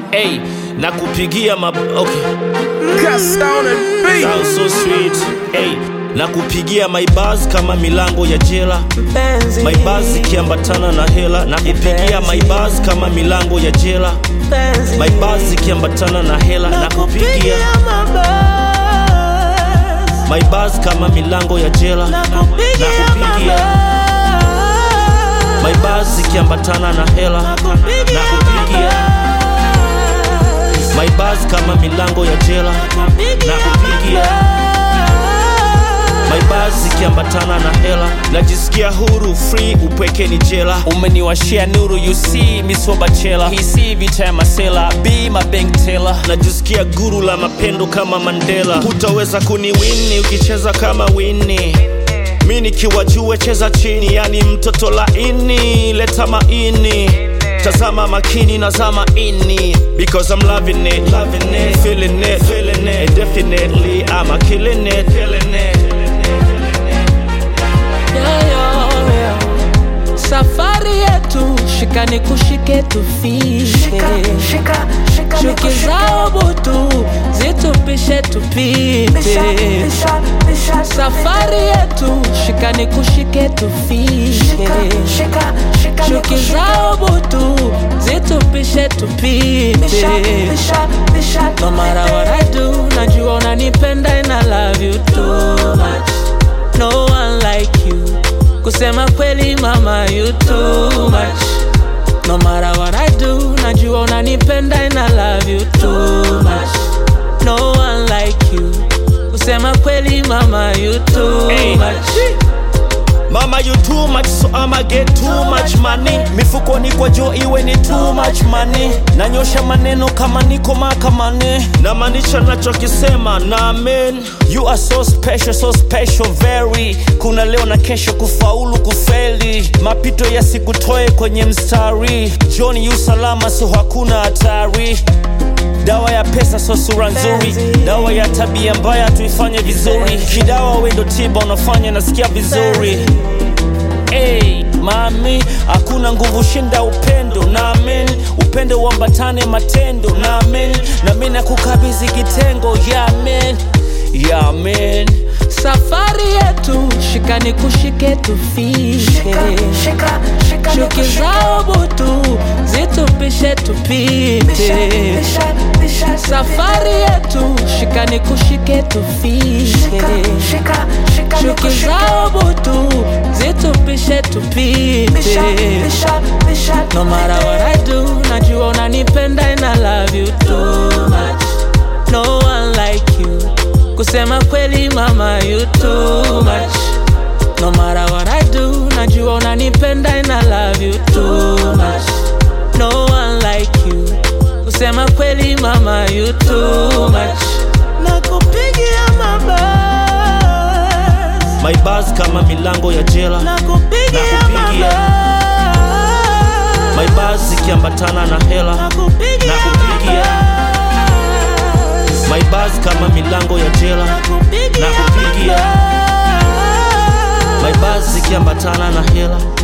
Hey, nakupigia okay. Cast down and beat. Sound so sweet. Hey, nakupigia my buzz kama milango ya jela. My buzz ikiambatana na hela. Nakupigia my buzz kama milango ya jela. My buzz ikiambatana na hela. Nakupigia my buzz kama milango ya jela. Nakupigia my buzz ikiambatana na hela. Nakupigia my buzz kama milango ya jela. Nakupigia my buzz ikiambatana na hela. Najisikia huru, free, upweke ni jela. Umeniwashia nuru, you see, miso bachela. Hisi vita ya masela, be my bank teller. Najisikia guru la mapendo kama Mandela. Hutaweza kuniwini, ukicheza kama Winnie. Mimi nikiwa juu cheza chini, yani mtoto laini, leta maini. Tazama makini nazama ini. Because I'm loving it, feeling it, and definitely I'm killing it. Safari yetu, shika nikushike tufike. Chuki zao butu, zitupishe tupite. Safari yetu, shika nikushike tufike. Chuki zao butu, zitupishe tupite. No matter what I do, najua unanipenda and I love you too much. No one like you. Kusema kweli mama, you too much. No matter what I do, najua unanipenda and I love you too much. No one like you. Kusema kweli mama, you too much. Mama you too much, so I'ma get too much money. Mifuko ni kwa jo iwe ni too much money. Nanyosha maneno kama niko mahakamani. Na maanisha nachokisema na amen. You are so special very. Kuna leo na kesho kufaulu kufeli. Mapito yasikutoe kwenye mstari. Johnny yu salama so hakuna hatari. Dawa ya pesa so sura nzuri. Dawa ya tabia mbaya tuifanye vizuri. Kidawa wendo tiba unafanya nasikia vizuri. Hey, mami, hakuna nguvu shinda upendo. Na amen, upendo uambatane matendo. Na amen, na mimi nakukabidhi kitengo. Yeah amen, yeah amen. Safari yetu, shika nikushike tufike. Chuki zao butu, zitupishe tupite. Safari yetu, shika nikushike tufike. Chuki zao butu, zitupishe tupite. No matter what I do, najua unanipenda and I love you too much. No one like you. Kusema kweli mama, you too much. No matter what I do, najua unanipenda and I love you too much. No one like you. Kusema kweli mama, you too much. Nakupigia my buzz kama milango ya jela. Nakupigia my buzz ikiambatana na hela. Nakupigia my buzz kama milango ya jela. Nakupigia my buzz ikiambatana na hela.